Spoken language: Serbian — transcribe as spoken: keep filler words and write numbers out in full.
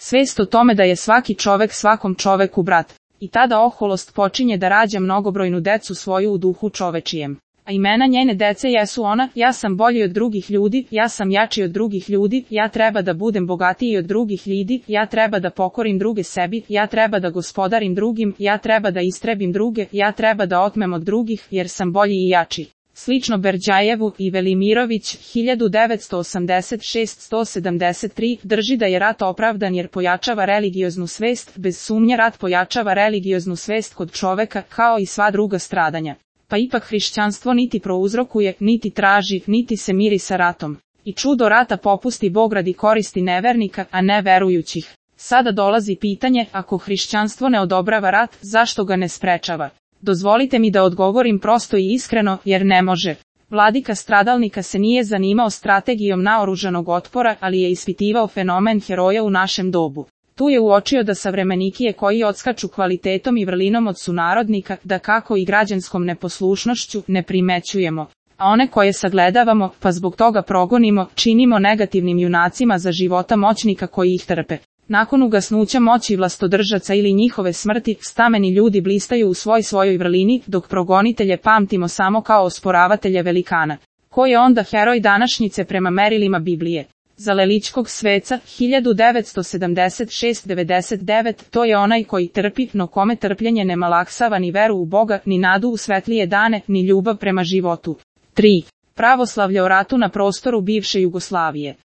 Svest o tome da je svaki čovek svakom čoveku brat. I tada oholost počinje da rađa mnogobrojnu decu svoju u duhu čovečijem. A imena njene dece jesu ona, ja sam bolji od drugih ljudi, ja sam jači od drugih ljudi, ja treba da budem bogatiji od drugih ljudi, ja treba da pokorim druge sebi, ja treba da gospodarim drugim, ja treba da istrebim druge, ja treba da otmem od drugih, jer sam bolji i jači. Slično Berđajevu i Velimirović hiljadu devetsto osamdeset šest do sto sedamdeset tri drži da je rat opravdan jer pojačava religioznu svest, bez sumnje rat pojačava religioznu svest kod čoveka kao i sva druga stradanja. Pa ipak hrišćanstvo niti prouzrokuje, niti traži, niti se miri sa ratom. I čudo rata popusti Bog radi koristi nevernika, a ne verujućih. Sada dolazi pitanje, ako hrišćanstvo ne odobrava rat, zašto ga ne sprečava? Dozvolite mi da odgovorim prosto i iskreno, jer ne može. Vladika stradalnika se nije zanimao strategijom naoružanog otpora, ali je ispitivao fenomen heroja u našem dobu. Tu je uočio da savremenikije koji odskaču kvalitetom i vrlinom od sunarodnika, da kako i građanskom neposlušnošću, ne primećujemo. A one koje sagledavamo, pa zbog toga progonimo, činimo negativnim junacima za života moćnika koji ih trpe. Nakon ugasnuća moći vlastodržaca ili njihove smrti, stameni ljudi blistaju u svoj svojoj vrlini, dok progonitelje pamtimo samo kao osporavatelje velikana. Ko je onda heroj današnjice prema merilima Biblije? Za Leličkog sveca, hiljadu devetsto sedamdeset šest do devedeset devet, to je onaj koji trpi, no kome trpljenje ne malaksava ni veru u Boga, ni nadu u svetlije dane, ni ljubav prema životu. tri. Pravoslavlje o ratu na prostoru bivše Jugoslavije.